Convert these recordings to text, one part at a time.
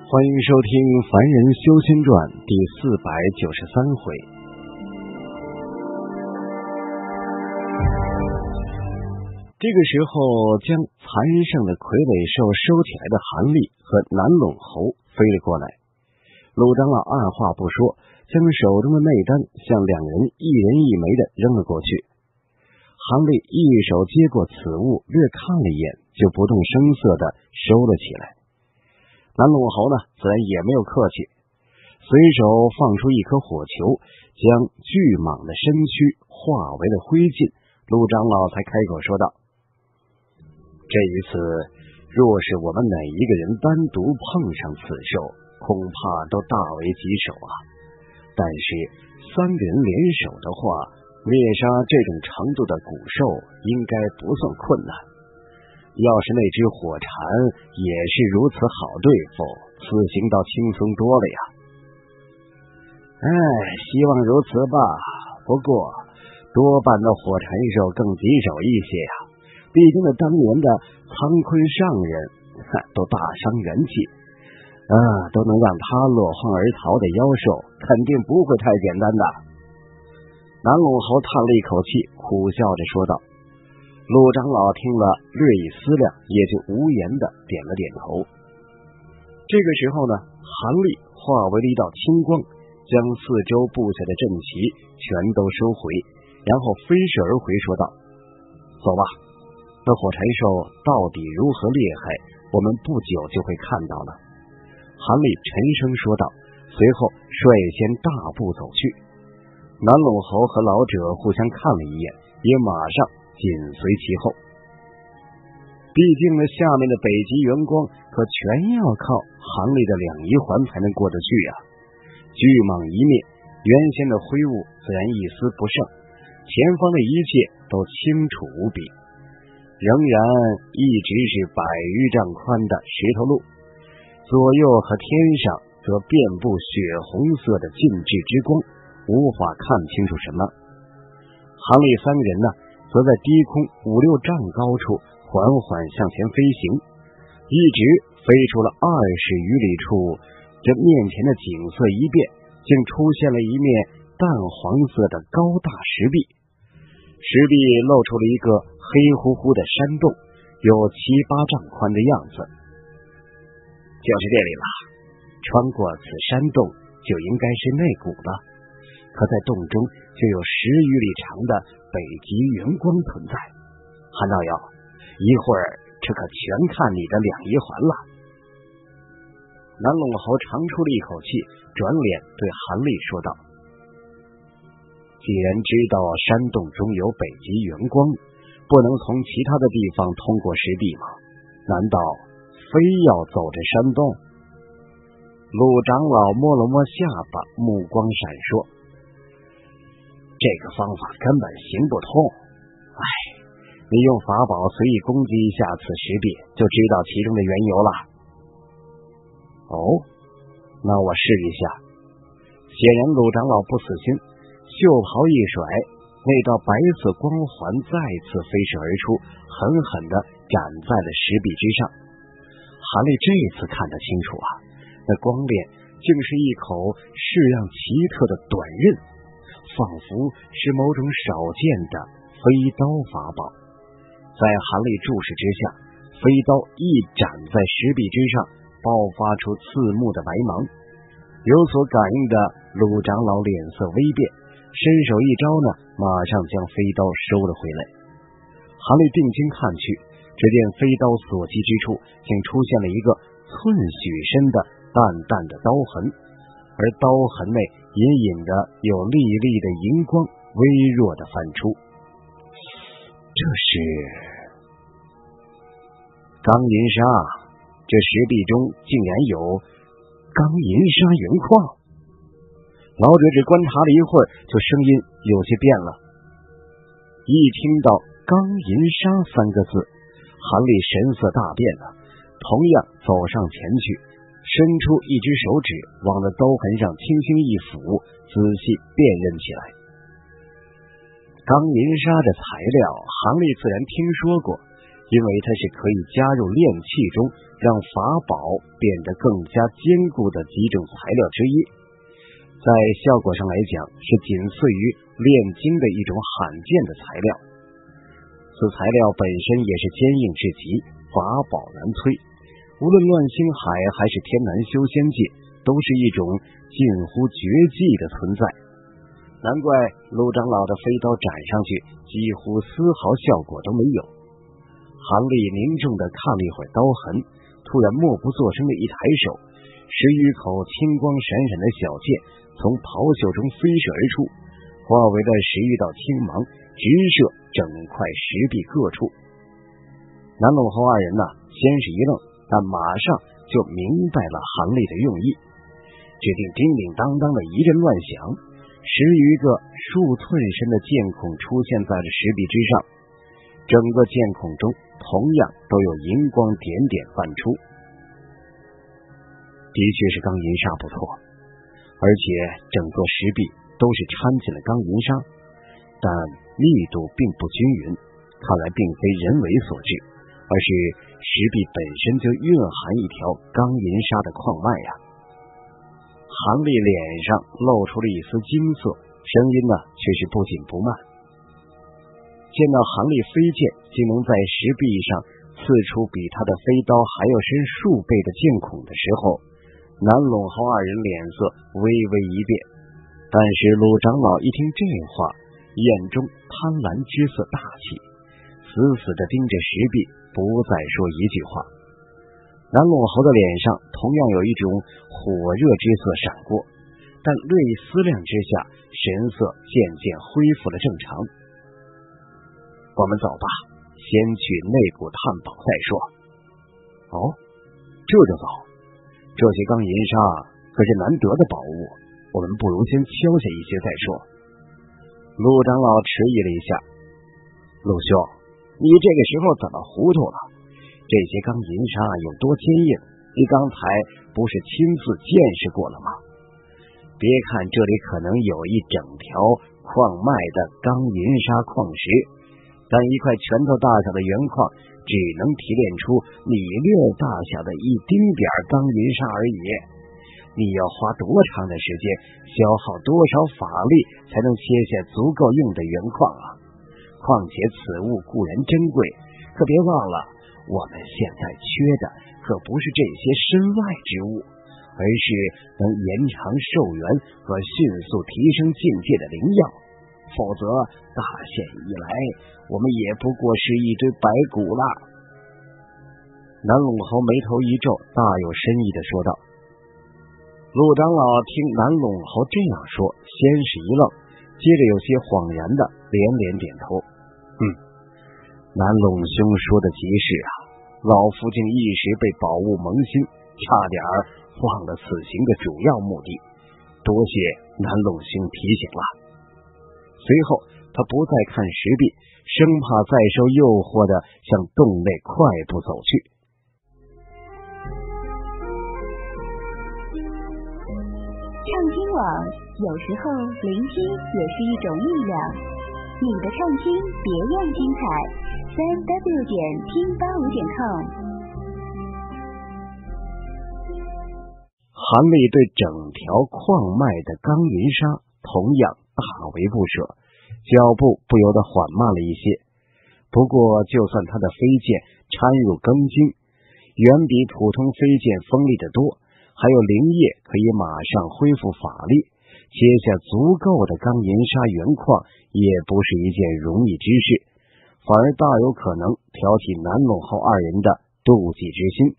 欢迎收听《凡人修仙传》第493回。这个时候，将残剩的傀儡兽收起来的韩立和南陇侯飞了过来。陆长老二话不说，将手中的内丹向两人一人一枚的扔了过去。韩立一手接过此物，略看了一眼，就不动声色的收了起来。南陇侯呢，自然也没有客气，随手放出一颗火球，将巨蟒的身躯化为了灰烬。陆长老才开口说道：“这一次，若是我们哪一个人单独碰上此兽，恐怕都大为棘手啊。但是3个人联手的话，灭杀这种程度的古兽，应该不算困难。要是那只火蝉也是如此好对付，此行倒轻松多了呀。希望如此吧。不过多半的火蝉兽更棘手一些呀，毕竟那当年的苍坤上人都大伤元气，都能让他落荒而逃的妖兽，肯定不会太简单的。”南陇侯叹了一口气，苦笑着说道。陆长老听了，略一思量，也就无言的点了点头。这个时候呢，韩立化为了一道青光，将四周布下的阵旗全都收回，然后飞射而回，说道：“走吧，那火柴兽到底如何厉害，我们不久就会看到了。”韩立沉声说道，随后率先大步走去。南陇侯和老者互相看了一眼，也马上紧随其后。毕竟呢，下面的北极元光可全要靠韩立的2仪环才能过得去啊。巨蟒一灭，原先的灰雾自然一丝不剩，前方的一切都清楚无比。仍然一直是100余丈宽的石头路，左右和天上则遍布血红色的禁制之光，无法看清楚什么。韩立3个人呢，则在低空5、6丈高处缓缓向前飞行，一直飞出了20余里处，这面前的景色一变，竟出现了一面淡黄色的高大石壁。石壁露出了一个黑乎乎的山洞，有7、8丈宽的样子。就是这里了，穿过此山洞就应该是内谷了。可在洞中就有10余里长的北极元光存在。韩道友，一会儿这可全看你的2仪环了。南陇侯长出了一口气，转脸对韩立说道：“既然知道山洞中有北极元光，不能从其他的地方通过石壁吗？难道非要走这山洞？”陆长老摸了摸下巴，目光闪烁：“这个方法根本行不通。你用法宝随意攻击一下此石壁，就知道其中的缘由了。”“哦，那我试一下。”显然陆长老不死心，袖袍一甩，那道白色光环再次飞射而出，狠狠地斩在了石壁之上。韩立这次看得清楚啊，那光链竟是一口式样奇特的短刃，仿佛是某种少见的飞刀法宝。在韩立注视之下，飞刀一斩在石壁之上，爆发出刺目的白芒。有所感应的陆长老脸色微变，伸手一招呢，马上将飞刀收了回来。韩立定睛看去，只见飞刀所及之处竟出现了一个寸许深的淡淡的刀痕，而刀痕内隐隐的有粒粒的荧光微弱的泛出。这是钢银砂，这石壁中竟然有钢银砂原矿。老者只观察了一会儿，就声音有些变了。一听到钢银砂3个字，韩立神色大变了，同样走上前去，伸出一只手指往那刀痕上轻轻一抚，仔细辨认起来。钢银砂这材料，韩立自然听说过， 因为它是可以加入炼器中，让法宝变得更加坚固的几种材料之一。在效果上来讲，是仅次于炼金的一种罕见的材料。此材料本身也是坚硬至极，法宝难摧。无论乱星海还是天南修仙界，都是一种近乎绝技的存在。难怪陆长老的飞刀斩上去，几乎丝毫效果都没有。韩立凝重地看了一会儿刀痕，突然默不作声的一抬手，10余口青光闪闪的小剑从袍袖中飞射而出，化为了10余道青芒，直射整块石壁各处。南陇侯二人先是一愣，但马上就明白了韩立的用意，只听叮叮当当的一阵乱响，10余个数寸深的剑孔出现在了石壁之上，整个剑孔中同样都有银光点点泛出。的确是钢银砂不错，而且整座石壁都是掺进了钢银砂，但密度并不均匀，看来并非人为所致，而是石壁本身就蕴含一条钢银砂的矿脉呀。韩立脸上露出了一丝惊色，声音却是不紧不慢。见到韩立飞剑竟能在石壁上刺出比他的飞刀还要深数倍的剑孔的时候，南陇侯二人脸色微微一变。但是鲁长老一听这话，眼中贪婪之色大起，死死地盯着石壁，不再说一句话。南陇侯的脸上同样有一种火热之色闪过，但略一思量之下，神色渐渐恢复了正常。我们走吧，先去内谷探宝再说。哦，这就走？这些钢银砂可是难得的宝物，我们不如先敲下一些再说。陆长老迟疑了一下，陆兄，你这个时候怎么糊涂了？这些钢银砂有多坚硬，你刚才不是亲自见识过了吗？别看这里可能有一整条矿脉的钢银砂矿石，但一块拳头大小的原矿只能提炼出米粒大小的一丁点钢银砂而已。你要花多长的时间，消耗多少法力才能切下足够用的原矿啊？况且此物固然珍贵，可别忘了，我们现在缺的可不是这些身外之物，而是能延长寿元和迅速提升境界的灵药。否则大限一来，我们也不过是一堆白骨了。南陇侯眉头一皱，大有深意地说道。陆长老听南陇侯这样说，先是一愣，接着有些恍然的连连点头。南陇兄说的极是啊，老夫竟一时被宝物蒙心，差点忘了此行的主要目的，多谢南陇兄提醒了。随后他不再看石壁，生怕再受诱惑的向洞内快步走去。 畅听网，有时候聆听也是一种力量。你的畅听别样精彩，3w.听85.com。 韩立对整条矿脉的钢银砂同样大为不舍，脚步不由得缓慢了一些。不过就算他的飞剑掺入钢筋，远比普通飞剑锋利得多，还有灵液可以马上恢复法力，切下足够的钢银砂原矿也不是一件容易之事，反而大有可能挑起南陇侯二人的妒忌之心。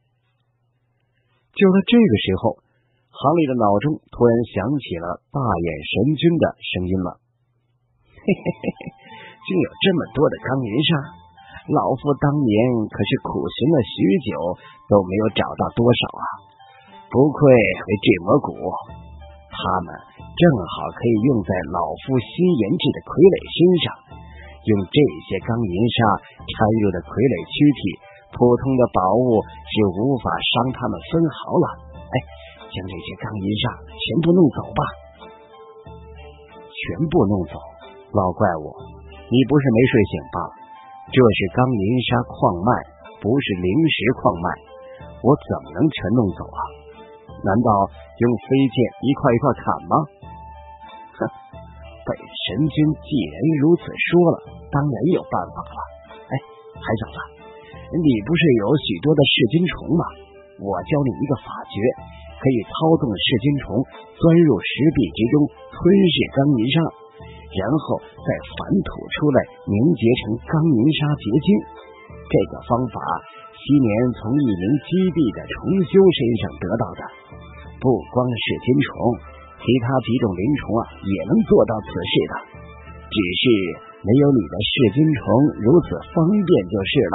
就在这个时候，韩立的脑中突然想起了大眼神君的声音了。嘿嘿嘿嘿，竟有这么多的钢银砂，老夫当年可是苦寻了许久，都没有找到多少啊！不愧为坠魔谷，他们正好可以用在老夫新研制的傀儡身上。用这些钢银砂掺入的傀儡躯体，普通的宝物是无法伤他们分毫了。将这些钢银砂全部弄走吧。全部弄走？老怪物，你不是没睡醒吧？ 这是钢银沙矿脉，不是灵石矿脉，我怎么能全弄走啊？难道用飞剑一块一块砍吗？哼，本神君既然如此说了，当然有办法了。哎，海小子，你不是有许多的噬金虫吗？我教你一个法诀，可以操纵噬金虫钻入石壁之中，吞噬钢银沙，然后再反吐出来，凝结成钢银沙结晶。这个方法昔年从一名击毙的虫修身上得到的。不光是金虫，其他几种灵虫也能做到此事的，只是没有你的噬金虫如此方便就是了。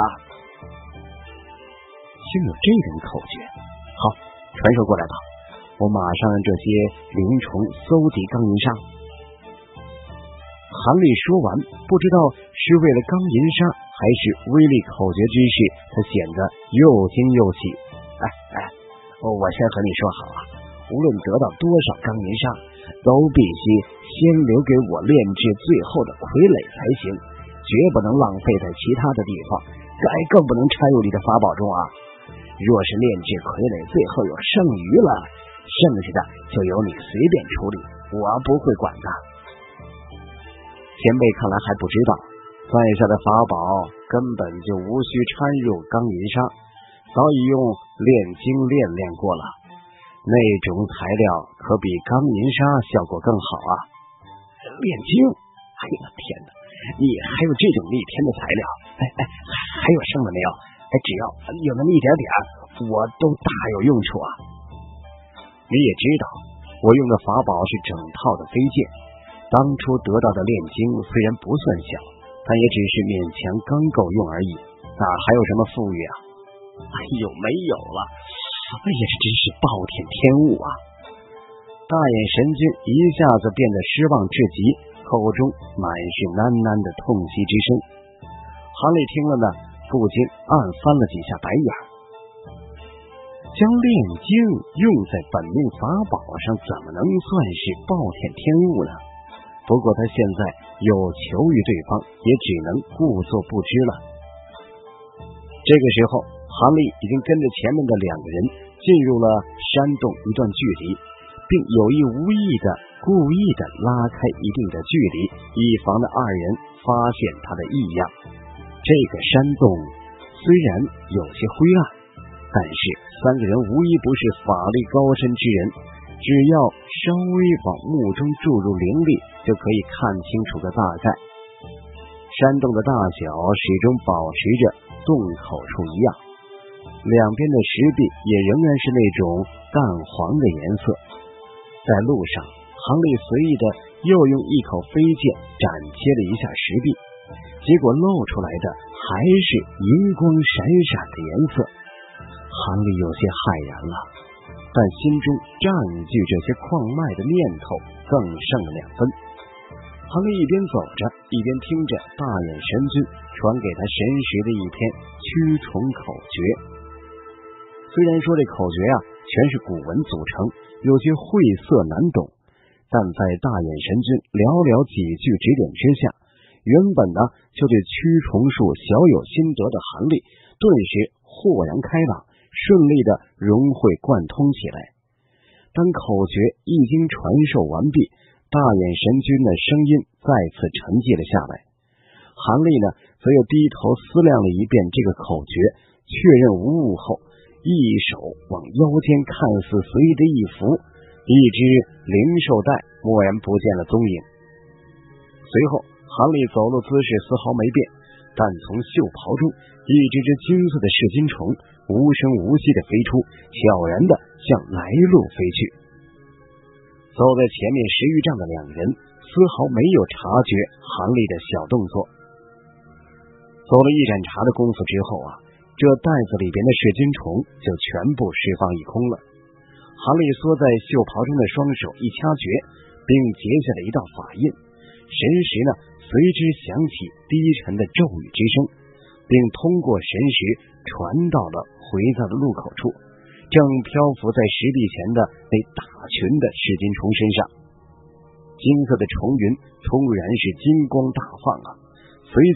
竟有这种口诀，好，传授过来吧，我马上让这些灵虫搜集钢银沙。韩立说完，不知道是为了钢银沙还是威力口诀之事，他显得又惊又喜。我先和你说好啊，无论得到多少钢银沙，都必须先留给我炼制最后的傀儡才行，绝不能浪费在其他的地方，更不能掺入你的法宝中啊。若是炼制傀儡最后有剩余了，剩下的就由你随便处理，我不会管的。前辈看来还不知道，在下的法宝根本就无需掺入钢银沙，早已用炼精炼过了，那种材料可比钢银沙效果更好啊。炼精？哎呀天哪，你还有这种逆天的材料？还有剩的没有？只要有那么一点点，我都大有用处啊。你也知道，我用的法宝是整套的飞剑，当初得到的炼精虽然不算小，但也只是勉强刚够用而已，哪还有什么富裕啊？没有了，这真是暴殄天物啊！大眼神君一下子变得失望至极，口中满是喃喃的痛惜之声。韩立听了呢，不禁暗翻了几下白眼。将炼精用在本命法宝上，怎么能算是暴殄天物呢？不过他现在有求于对方，也只能故作不知了。这个时候，韩立已经跟着前面的两个人进入了山洞一段距离，并有意无意的故意的拉开一定的距离，以防的二人发现他的异样。这个山洞虽然有些灰暗，但是三个人无一不是法力高深之人，只要稍微往目中注入灵力，就可以看清楚个大概。山洞的大小始终保持着洞口处一样，两边的石壁也仍然是那种淡黄的颜色。在路上，韩立随意的又用一口飞剑斩切了一下石壁，结果露出来的还是银光闪闪的颜色。韩立有些骇然了，但心中占据这些矿脉的念头更胜了2分。韩立一边走着，一边听着大眼神君传给他神识的一篇驱虫口诀。虽然说这口诀全是古文组成，有些晦涩难懂，但在大眼神君寥寥几句指点之下，原本就对驱虫术小有心得的韩立顿时豁然开朗，顺利的融会贯通起来。当口诀一经传授完毕，大眼神君的声音再次沉寂了下来。韩立则又低头思量了一遍这个口诀，确认无误后，一手往腰间看似随意的一扶，一只灵兽带蓦然不见了踪影。随后韩立走路姿势丝毫没变，但从袖袍中一只金色的噬金虫无声无息地飞出，悄然地向来路飞去。走在前面10余丈的两人丝毫没有察觉韩立的小动作。走了一盏茶的功夫之后这袋子里边的噬金虫就全部释放一空了。韩立缩在袖袍中的双手一掐诀，并结下了一道法印，神识随之响起低沉的咒语之声，并通过神识传到了回家的路口处，正漂浮在石壁前的那大群的噬金虫身上。金色的虫云突然是金光大放随即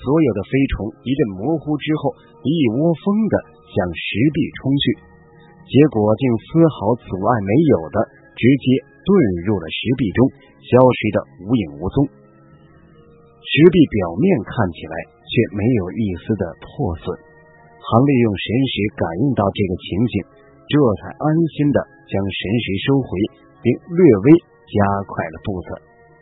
所有的飞虫一阵模糊之后，一窝蜂的向石壁冲去，结果竟丝毫阻碍没有的直接遁入了石壁中，消失的无影无踪。石壁表面看起来却没有一丝的破损。韩立用神识感应到这个情景，这才安心的将神识收回，并略微加快了步子。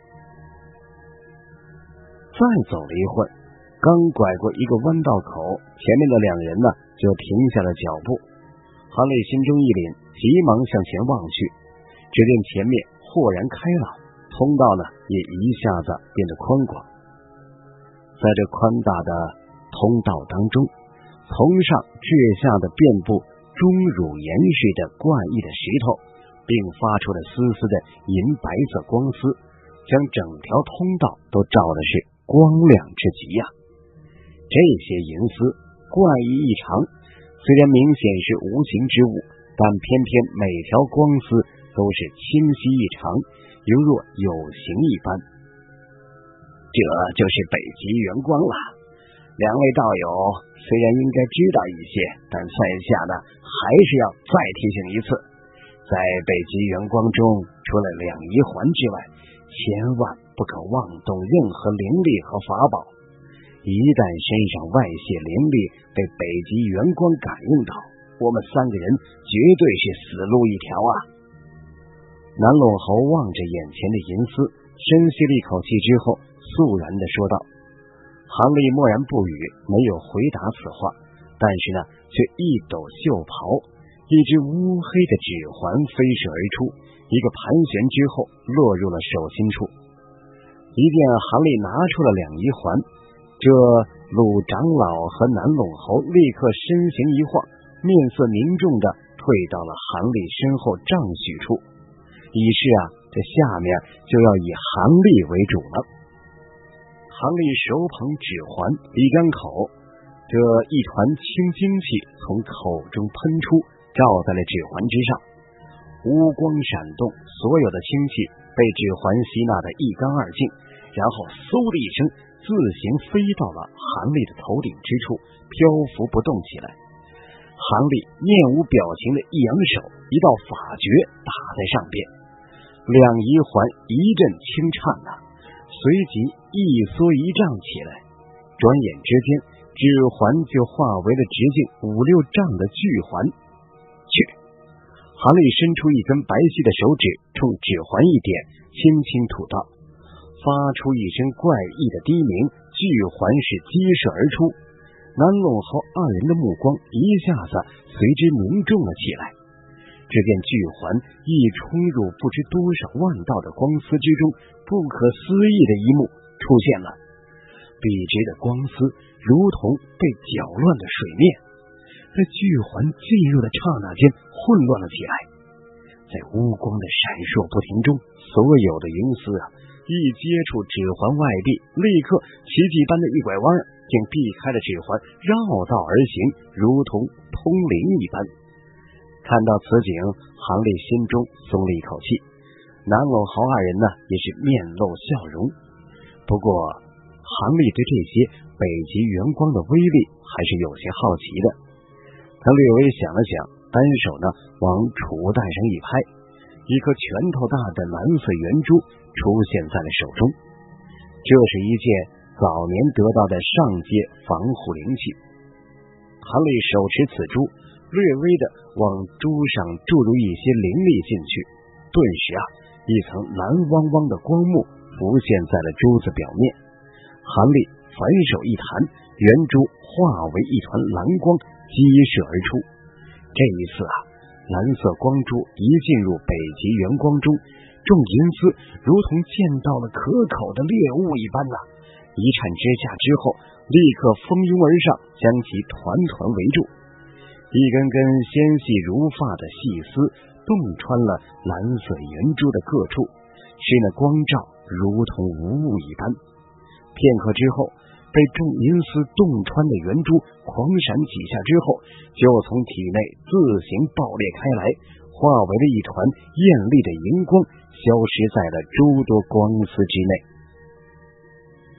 再走了一会儿，刚拐过一个弯道口，前面的两人呢就停下了脚步。韩立心中一凛，急忙向前望去，只见前面豁然开朗，通道呢也一下子变得宽广。在这宽大的通道当中，从上至下的遍布钟乳岩似的怪异的石头，并发出了丝丝的银白色光丝，将整条通道都照的是光亮之极呀。这些银丝怪异异常，虽然明显是无形之物，但偏偏每条光丝都是清晰异常，犹若有形一般。这就是北极圆光了。两位道友虽然应该知道一些，但在下呢还是要再提醒一次，在北极圆光中，除了两仪环之外，千万不可妄动任何灵力和法宝。一旦身上外泄灵力被北极圆光感应到，我们三个人绝对是死路一条啊！南陇侯望着眼前的银丝，深吸了一口气之后，肃然地说道。韩立默然不语，没有回答此话，但是呢，却一抖袖袍，一只乌黑的指环飞射而出，一个盘旋之后落入了手心处。一见韩立拿出了两仪环，这鲁长老和南陇侯立刻身形一晃，面色凝重地退到了韩立身后丈许处，以示这下面就要以韩立为主了。韩立手捧指环，一张口，这一团清精气从口中喷出，照在了指环之上，乌光闪动，所有的清气被指环吸纳得一干二净，然后嗖的一声，自行飞到了韩立的头顶之处，漂浮不动起来。韩立面无表情的一扬手，一道法诀打在上边，两仪环一阵轻颤随即一缩一胀起来，转眼之间，指环就化为了直径5-6丈的巨环。去！韩立伸出一根白皙的手指，冲指环一点，轻轻吐道，发出一声怪异的低鸣，巨环是激射而出。南陇侯二人的目光一下子随之凝重了起来。只见巨环一冲入不知多少万道的光丝之中，不可思议的一幕出现了。笔直的光丝如同被搅乱的水面，在巨环进入的刹那间混乱了起来。在乌光的闪烁不停中，所有的银丝一接触指环外壁，立刻奇迹般的一拐弯，竟避开了指环，绕道而行，如同通灵一般。看到此景，韩立心中松了一口气。南陇侯二人呢，也是面露笑容。不过，韩立对这些北极圆光的威力还是有些好奇的。他略微想了想，单手呢往储物袋上一拍，一颗拳头大的蓝色圆珠出现在了手中。这是一件早年得到的上阶防护灵器。韩立手持此珠，略微的往珠上注入一些灵力进去，顿时一层蓝汪汪的光幕浮现在了珠子表面。韩立反手一弹，圆珠化为一团蓝光激射而出。这一次蓝色光珠一进入北极圆光中，众银丝如同见到了可口的猎物一般一颤之下之后，立刻蜂拥而上，将其团团围住。一根根纤细如发的细丝洞穿了蓝色圆珠的各处，使那光照如同无物一般。片刻之后，被众银丝洞穿的圆珠狂闪几下之后，就从体内自行爆裂开来，化为了一团艳丽的荧光，消失在了诸多光丝之内。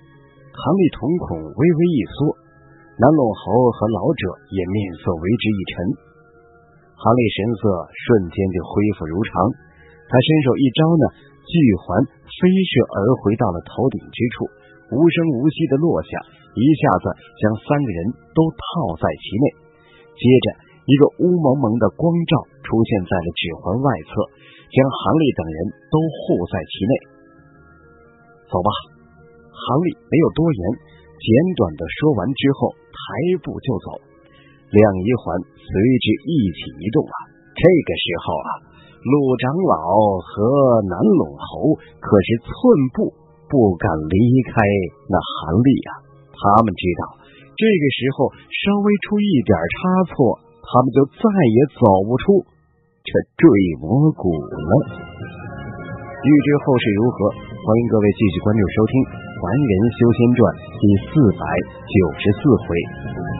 韩立瞳孔微微一缩，南陇侯和老者也面色为之一沉。韩立神色瞬间就恢复如常，他伸手一招呢，巨环飞射而回到了头顶之处，无声无息地落下，一下子将3个人都套在其内。接着一个乌蒙蒙的光照出现在了指环外侧，将韩立等人都护在其内。走吧。韩立没有多言，简短的说完之后抬步就走，两仪环随之一起移动啊。这个时候啊，陆长老和南陇侯可是寸步不敢离开那韩立啊。他们知道这个时候稍微出一点差错，他们就再也走不出这坠魔谷了。欲知后事如何，欢迎各位继续关注收听《凡人修仙传》第494回。